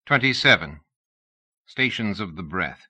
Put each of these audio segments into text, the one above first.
27. Stations of the Breath.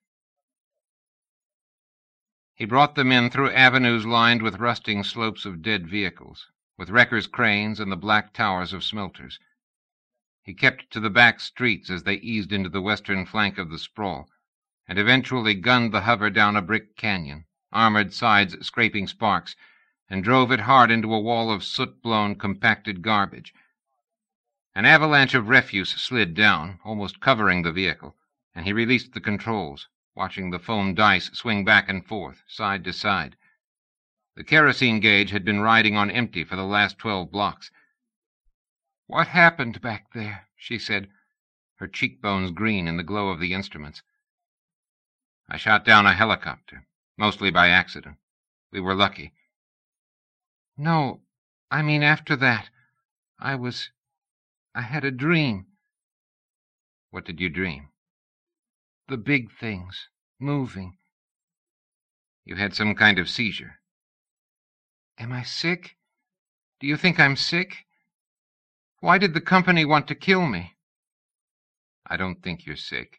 He brought them in through avenues lined with rusting slopes of dead vehicles, with wreckers' cranes and the black towers of smelters. He kept to the back streets as they eased into the western flank of the sprawl, and eventually gunned the hover down a brick canyon, armored sides scraping sparks, and drove it hard into a wall of soot-blown, compacted garbage. An avalanche of refuse slid down, almost covering the vehicle, and he released the controls, watching the foam dice swing back and forth, side to side. The kerosene gauge had been riding on empty for the last 12 blocks. "What happened back there?" she said, her cheekbones green in the glow of the instruments. "I shot down a helicopter, mostly by accident. We were lucky." "No, I mean after that. I had a dream." "What did you dream?" "The big things, moving." "You had some kind of seizure." "Am I sick? Do you think I'm sick? Why did the company want to kill me?" "I don't think you're sick."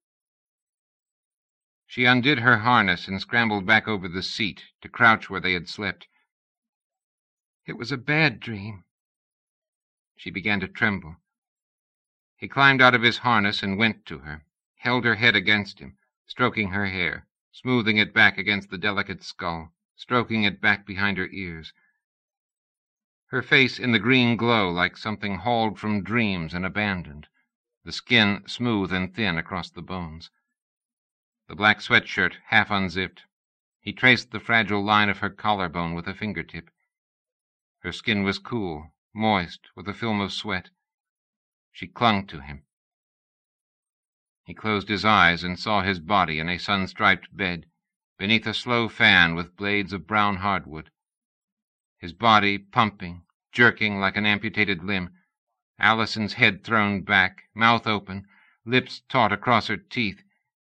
She undid her harness and scrambled back over the seat to crouch where they had slept. "It was a bad dream." She began to tremble. He climbed out of his harness and went to her, held her head against him, stroking her hair, smoothing it back against the delicate skull, stroking it back behind her ears. Her face in the green glow like something hauled from dreams and abandoned, the skin smooth and thin across the bones. The black sweatshirt half unzipped. He traced the fragile line of her collarbone with a fingertip. Her skin was cool, moist, with a film of sweat. She clung to him. He closed his eyes and saw his body in a sun-striped bed, beneath a slow fan with blades of brown hardwood. His body pumping, jerking like an amputated limb, Allison's head thrown back, mouth open, lips taut across her teeth.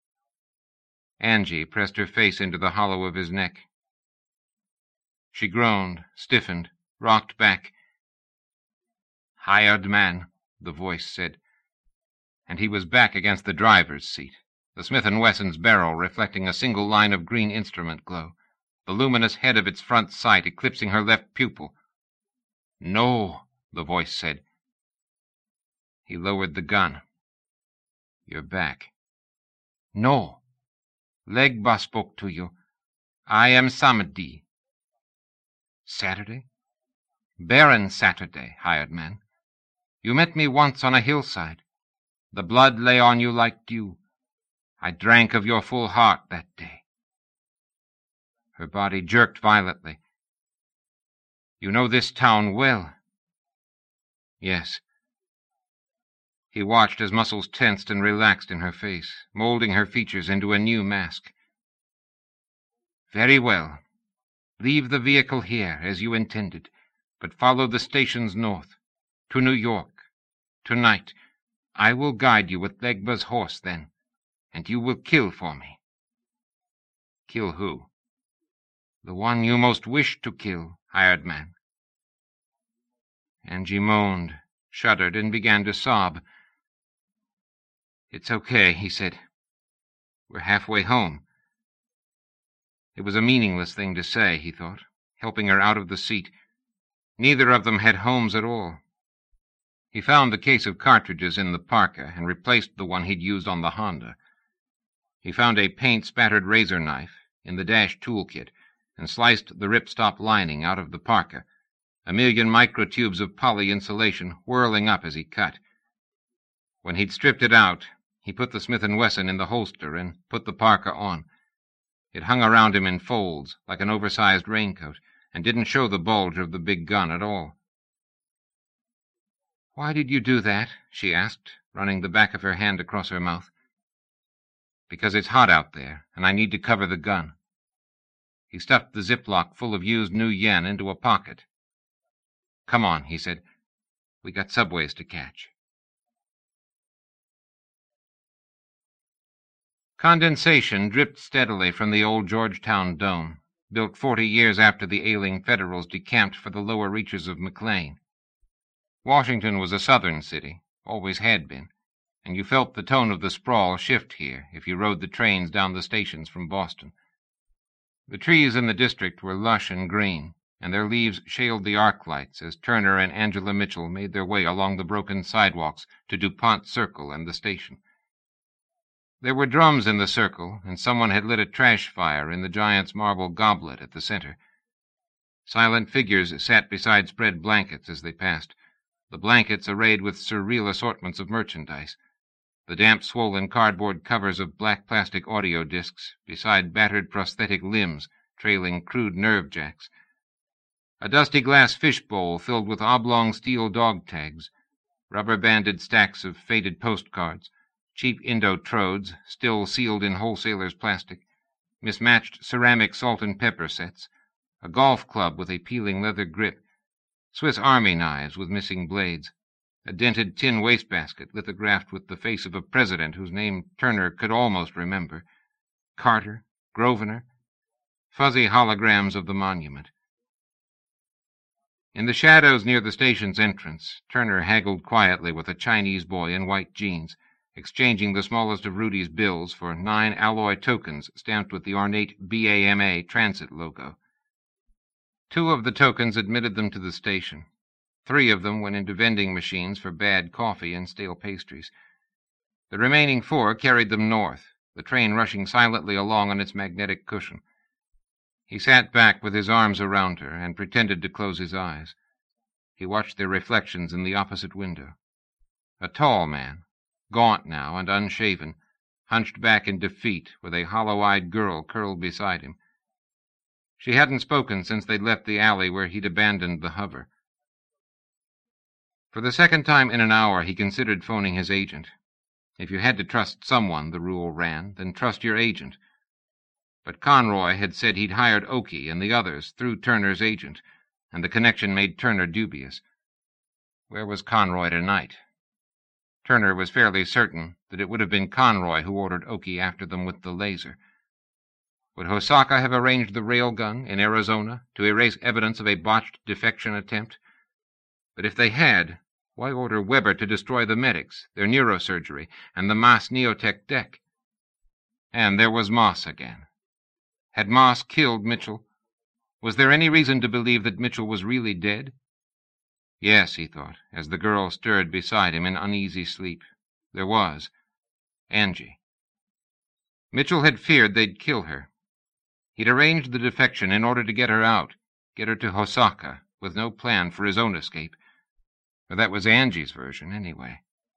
Angie pressed her face into the hollow of his neck. She groaned, stiffened, rocked back. "Hired man," the voice said, and he was back against the driver's seat, the Smith & Wesson's barrel reflecting a single line of green instrument glow, the luminous head of its front sight eclipsing her left pupil. "No," the voice said. He lowered the gun. "You're back." "No. Legba spoke to you. I am Samedi." "Saturday?" "Baron Saturday, hired man. You met me once on a hillside. The blood lay on you like dew. I drank of your full heart that day." Her body jerked violently. "You know this town well?" "Yes." He watched as muscles tensed and relaxed in her face, molding her features into a new mask. "Very well. Leave the vehicle here, as you intended, but follow the stations north, to New York, tonight. I will guide you with Legba's horse then, and you will kill for me." "Kill who?" "The one you most wish to kill, hired man." Angie moaned, shuddered, and began to sob. "It's okay," he said. "We're halfway home." It was a meaningless thing to say, he thought, helping her out of the seat. Neither of them had homes at all. He found the case of cartridges in the parka and replaced the one he'd used on the Honda. He found a paint-spattered razor knife in the dash toolkit and sliced the ripstop lining out of the parka, a million microtubes of poly-insulation whirling up as he cut. When he'd stripped it out, he put the Smith & Wesson in the holster and put the parka on. It hung around him in folds, like an oversized raincoat, and didn't show the bulge of the big gun at all. "Why did you do that?" she asked, running the back of her hand across her mouth. "Because it's hot out there, and I need to cover the gun." He stuffed the Ziploc full of used new yen into a pocket. "Come on," he said. "We got subways to catch." Condensation dripped steadily from the old Georgetown dome, built 40 years after the ailing Federals decamped for the lower reaches of McLean. Washington was a southern city, always had been. and you felt the tone of the sprawl shift here if you rode the trains down the stations from Boston. The trees in the district were lush and green, and their leaves shaled the arc lights as Turner and Angela Mitchell made their way along the broken sidewalks to DuPont Circle and the station. There were drums in the circle, and someone had lit a trash fire in the giant's marble goblet at the center. Silent figures sat beside spread blankets as they passed, the blankets arrayed with surreal assortments of merchandise, the damp, swollen cardboard covers of black plastic audio discs beside battered prosthetic limbs trailing crude nerve jacks, a dusty glass fishbowl filled with oblong steel dog tags, rubber-banded stacks of faded postcards, cheap Indo-Trodes still sealed in wholesaler's plastic, mismatched ceramic salt and pepper sets, a golf club with a peeling leather grip, Swiss Army knives with missing blades, a dented tin wastebasket lithographed with the face of a president whose name Turner could almost remember, Carter, Grosvenor, fuzzy holograms of the monument. In the shadows near the station's entrance, Turner haggled quietly with a Chinese boy in white jeans, exchanging the smallest of Rudy's bills for 9 alloy tokens stamped with the ornate BAMA transit logo. 2 of the tokens admitted them to the station. 3 of them went into vending machines for bad coffee and stale pastries. The remaining 4 carried them north, the train rushing silently along on its magnetic cushion. He sat back with his arms around her and pretended to close his eyes. He watched their reflections in the opposite window. A tall man, gaunt now and unshaven, hunched back in defeat with a hollow-eyed girl curled beside him. She hadn't spoken since they'd left the alley where he'd abandoned the hover. For the second time in an hour, he considered phoning his agent. If you had to trust someone, the rule ran, then trust your agent. But Conroy had said he'd hired Oakey and the others through Turner's agent, and the connection made Turner dubious. Where was Conroy tonight? Turner was fairly certain that it would have been Conroy who ordered Oakey after them with the laser. Would Hosaka have arranged the railgun in Arizona to erase evidence of a botched defection attempt? But if they had, why order Weber to destroy the medics, their neurosurgery, and the Moss Neotech deck? And there was Moss again. Had Moss killed Mitchell? Was there any reason to believe that Mitchell was really dead? Yes, he thought, as the girl stirred beside him in uneasy sleep. There was. Angie. Mitchell had feared they'd kill her. He'd arranged the defection in order to get her out, get her to Hosaka, with no plan for his own escape. Or that was Angie's version, anyway.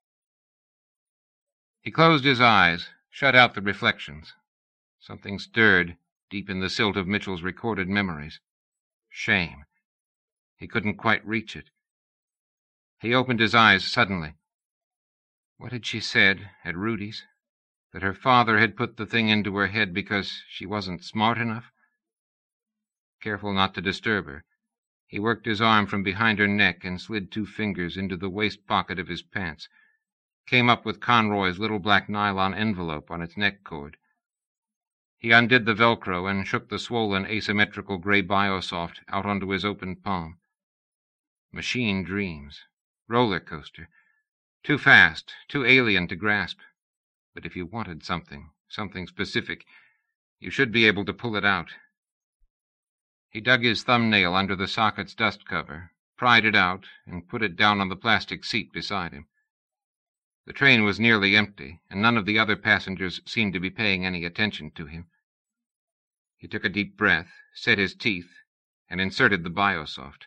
He closed his eyes, shut out the reflections. Something stirred deep in the silt of Mitchell's recorded memories. Shame. He couldn't quite reach it. He opened his eyes suddenly. What had she said at Rudy's? That her father had put the thing into her head because she wasn't smart enough? Careful not to disturb her, he worked his arm from behind her neck and slid 2 fingers into the waist pocket of his pants, came up with Conroy's little black nylon envelope on its neck cord. He undid the Velcro and shook the swollen, asymmetrical gray Biosoft out onto his open palm. Machine dreams. Roller coaster. Too fast, too alien to grasp. But if you wanted something specific, you should be able to pull it out. He dug his thumbnail under the socket's dust cover, pried it out, and put it down on the plastic seat beside him. The train was nearly empty, and none of the other passengers seemed to be paying any attention to him. He took a deep breath, set his teeth, and inserted the Biosoft.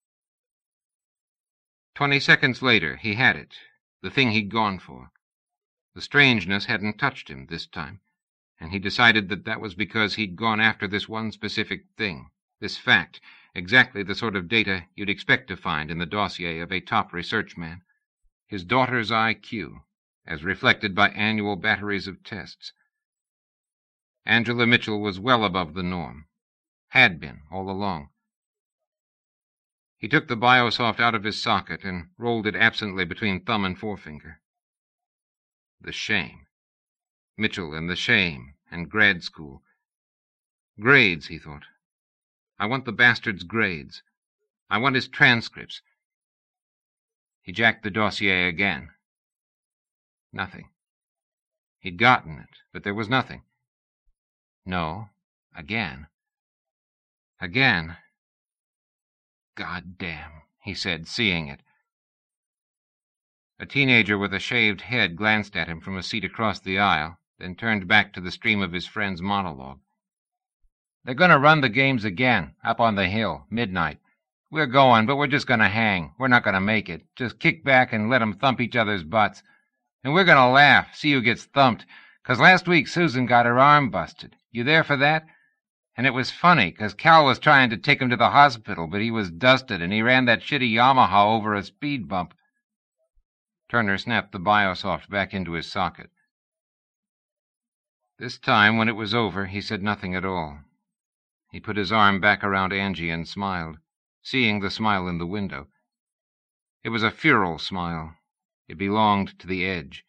20 seconds later, he had it, the thing he'd gone for. The strangeness hadn't touched him this time, and he decided that was because he'd gone after this one specific thing, this fact, exactly the sort of data you'd expect to find in the dossier of a top research man. His daughter's IQ, as reflected by annual batteries of tests. Angela Mitchell was well above the norm. Had been, all along. He took the Biosoft out of his socket and rolled it absently between thumb and forefinger. The shame. Mitchell and the shame, and grad school. Grades, he thought. I want the bastard's grades. I want his transcripts. He jacked the dossier again. Nothing. He'd gotten it, but there was nothing. No, again. Again. God damn, he said, seeing it. A teenager with a shaved head glanced at him from a seat across the aisle, then turned back to the stream of his friend's monologue. They're going to run the games again, up on the hill, midnight. We're going, but we're just going to hang. We're not going to make it. Just kick back and let 'em thump each other's butts. And we're going to laugh, see who gets thumped, 'cause last week Susan got her arm busted. You there for that? And it was funny, 'cause Cal was trying to take him to the hospital, but he was dusted, and he ran that shitty Yamaha over a speed bump. Turner snapped the Biosoft back into his socket. This time, when it was over, he said nothing at all. He put his arm back around Angie and smiled, seeing the smile in the window. It was a feral smile. It belonged to the edge.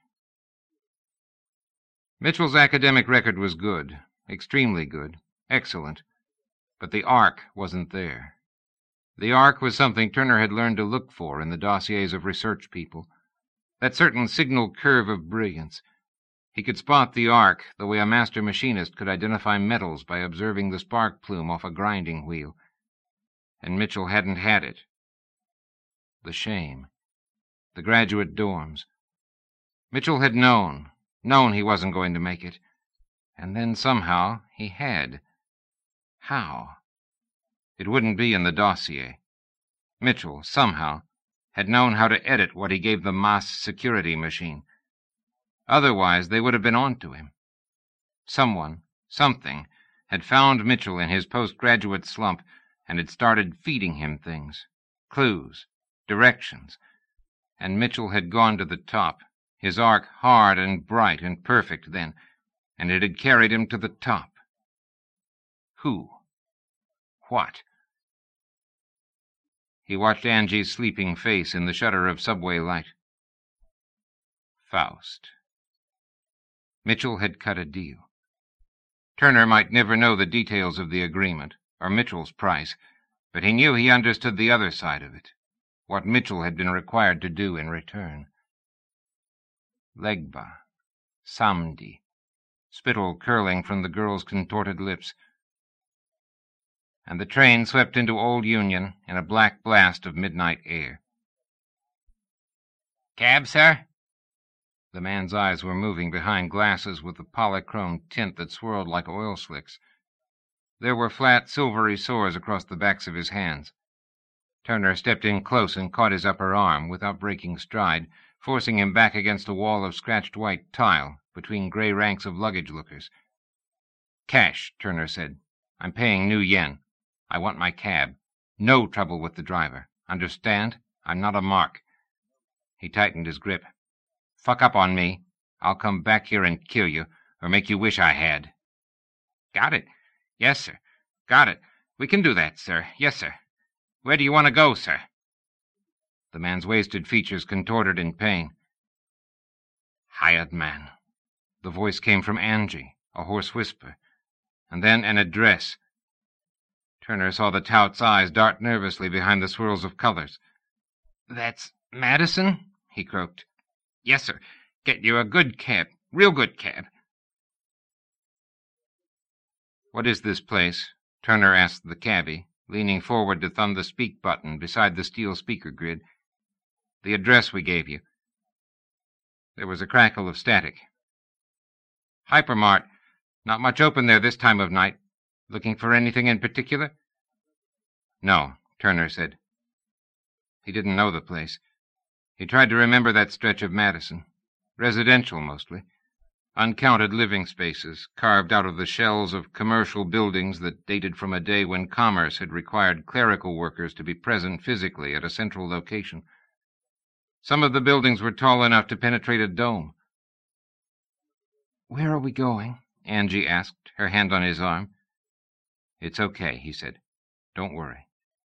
Mitchell's academic record was good, extremely good, excellent, but the arc wasn't there. The arc was something Turner had learned to look for in the dossiers of research people, that certain signal curve of brilliance. He could spot the arc the way a master machinist could identify metals by observing the spark plume off a grinding wheel. And Mitchell hadn't had it. The shame. The graduate dorms. Mitchell had known he wasn't going to make it. And then somehow he had. How? It wouldn't be in the dossier. Mitchell, somehow, had known how to edit what he gave the mass security machine. Otherwise, they would have been on to him. Someone, something, had found Mitchell in his postgraduate slump and had started feeding him things, clues, directions, and Mitchell had gone to the top, his arc hard and bright and perfect then, and it had carried him to the top. Who? What? He watched Angie's sleeping face in the shutter of subway light. Faust. Mitchell had cut a deal. Turner might never know the details of the agreement, or Mitchell's price, but he knew he understood the other side of it, what Mitchell had been required to do in return. Legba. Samedi. Spittle curling from the girl's contorted lips. And the train swept into Old Union in a black blast of midnight air. "Cab, sir?" The man's eyes were moving behind glasses with a polychrome tint that swirled like oil slicks. There were flat, silvery sores across the backs of his hands. Turner stepped in close and caught his upper arm without breaking stride, forcing him back against a wall of scratched white tile between gray ranks of luggage-lookers. "Cash," Turner said. "I'm paying new yen. I want my cab. No trouble with the driver. Understand? I'm not a mark." He tightened his grip. "Fuck up on me. I'll come back here and kill you, or make you wish I had." "Got it. Yes, sir. Got it. We can do that, sir. Yes, sir. Where do you want to go, sir?" The man's wasted features contorted in pain. "Hired man." The voice came from Angie, a hoarse whisper, and then an address. Turner saw the tout's eyes dart nervously behind the swirls of colors. "That's Madison?" he croaked. "Yes, sir. Get you a good cab. Real good cab." "What is this place?" Turner asked the cabbie, leaning forward to thumb the speak button beside the steel speaker grid. "The address we gave you." There was a crackle of static. "Hypermart. Not much open there this time of night. Looking for anything in particular?" "No," Turner said. He didn't know the place. He tried to remember that stretch of Madison. Residential, mostly. Uncounted living spaces, carved out of the shells of commercial buildings that dated from a day when commerce had required clerical workers to be present physically at a central location. Some of the buildings were tall enough to penetrate a dome. "Where are we going?" Angie asked, her hand on his arm. "It's okay," he said. "Don't worry."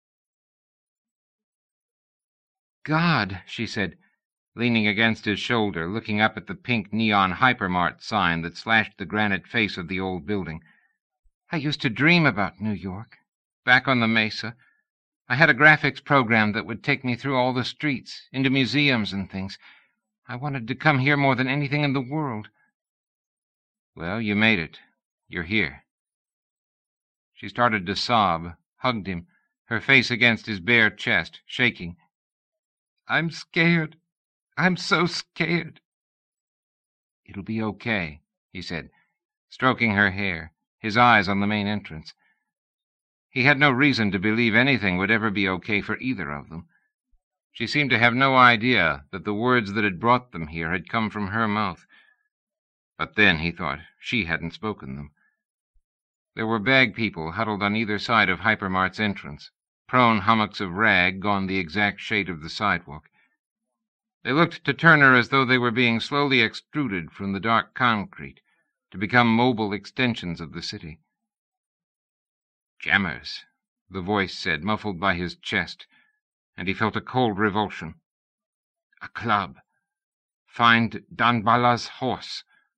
"God," she said, leaning against his shoulder, looking up at the pink neon Hypermart sign that slashed the granite face of the old building. "I used to dream about New York. Back on the Mesa. I had a graphics program that would take me through all the streets, into museums and things. I wanted to come here more than anything in the world. Well, you made it. You're here. She started to sob, hugged him, her face against his bare chest, shaking. I'm scared. I'm so scared. It'll be okay, he said, stroking her hair, his eyes on the main entrance. He had no reason to believe anything would ever be okay for either of them. She seemed to have no idea that the words that had brought them here had come from her mouth. But then, he thought, she hadn't spoken them. There were bag people huddled on either side of Hypermart's entrance, prone hummocks of rag gone the exact shade of the sidewalk. They looked to Turner as though they were being slowly extruded from the dark concrete to become mobile extensions of the city. "Jammers," the voice said, muffled by his chest, and he felt a cold revulsion. "A club. Find Danbala's horse."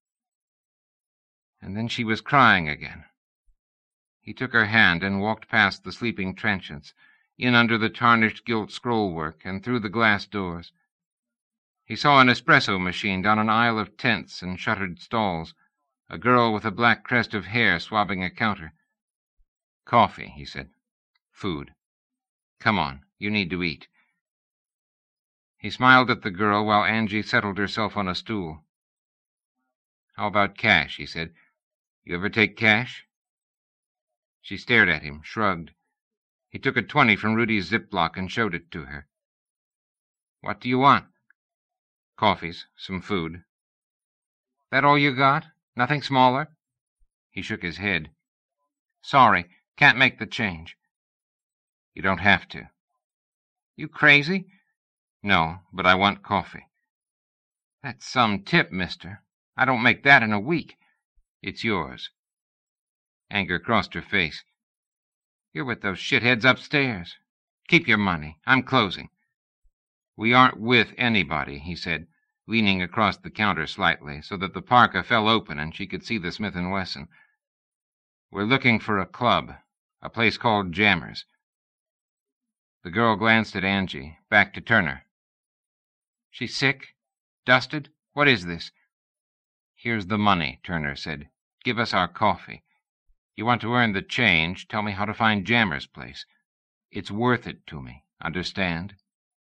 And then she was crying again. He took her hand and walked past the sleeping transients, in under the tarnished gilt scrollwork and through the glass doors. He saw an espresso machine down an aisle of tents and shuttered stalls, a girl with a black crest of hair swabbing a counter. "Coffee," he said. "Food. Come on, you need to eat." He smiled at the girl while Angie settled herself on a stool. "How about cash?" he said. "You ever take cash?" She stared at him, shrugged. He took a 20 from Rudy's Ziploc and showed it to her. "What do you want?" "Coffees, some food." "That all you got? Nothing smaller?" He shook his head. "Sorry, can't make the change." "You don't have to." "You crazy?" "No, but I want coffee." "That's some tip, mister. I don't make that in a week." "It's yours." Anger crossed her face. "You're with those shitheads upstairs. Keep your money. I'm closing." "We aren't with anybody," he said, leaning across the counter slightly so that the parka fell open and she could see the Smith & Wesson. "We're looking for a club, a place called Jammers." The girl glanced at Angie, back to Turner. "She's sick? Dusted? What is this?" "Here's the money," Turner said. "Give us our coffee. You want to earn the change, tell me how to find Jammers' place. It's worth it to me, understand?"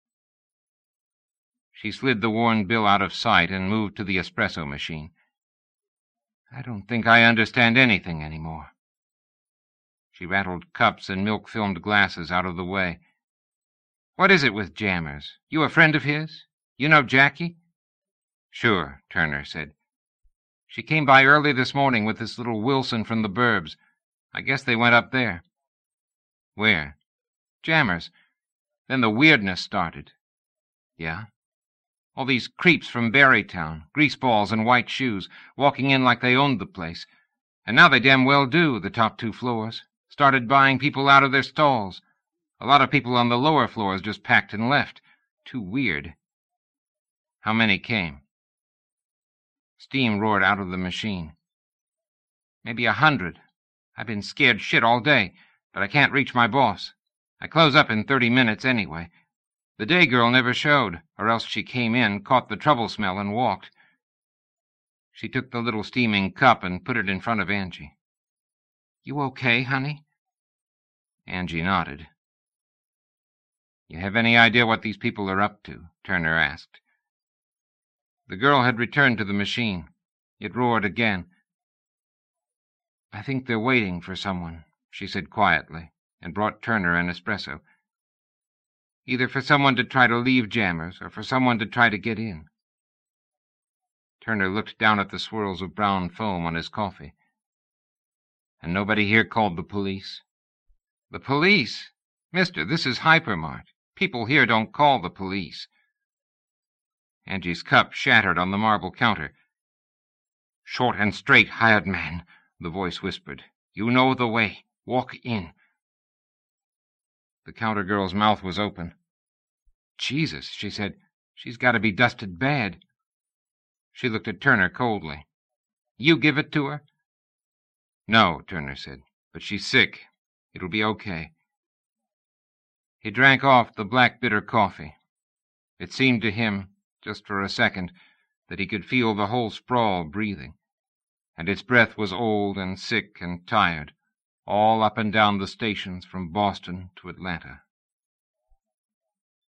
She slid the worn bill out of sight and moved to the espresso machine. "I don't think I understand anything anymore." She rattled cups and milk-filmed glasses out of the way. "What is it with Jammers? You a friend of his? You know Jackie?" "Sure," Turner said. "She came by early this morning with this little Wilson from the burbs. I guess they went up there." "Where?" "Jammers. Then the weirdness started." "Yeah?" "All these creeps from Barrytown, greaseballs and white shoes, walking in like they owned the place. And now they damn well do, the top 2 floors. Started buying people out of their stalls. A lot of people on the lower floors just packed and left. Too weird." "How many came?" Steam roared out of the machine. "Maybe 100. I've been scared shit all day, but I can't reach my boss. I close up in 30 minutes anyway. The day girl never showed, or else she came in, caught the trouble smell, and walked." She took the little steaming cup and put it in front of Angie. "You okay, honey?" Angie nodded. "You have any idea what these people are up to?" Turner asked. The girl had returned to the machine. It roared again. "I think they're waiting for someone," she said quietly, and brought Turner an espresso. "Either for someone to try to leave Jammers, or for someone to try to get in." Turner looked down at the swirls of brown foam on his coffee. "And nobody here called the police?" "The police? Mister, this is Hypermart. People here don't call the police." Angie's cup shattered on the marble counter. "Short and straight, hired man," the voice whispered. "You know the way. Walk in." The counter girl's mouth was open. "Jesus," she said. "She's got to be dusted bad." She looked at Turner coldly. "You give it to her?" "No," Turner said. "But she's sick. It'll be okay." He drank off the black bitter coffee. It seemed to him just for a second, that he could feel the whole sprawl breathing. And its breath was old and sick and tired, all up and down the stations from Boston to Atlanta.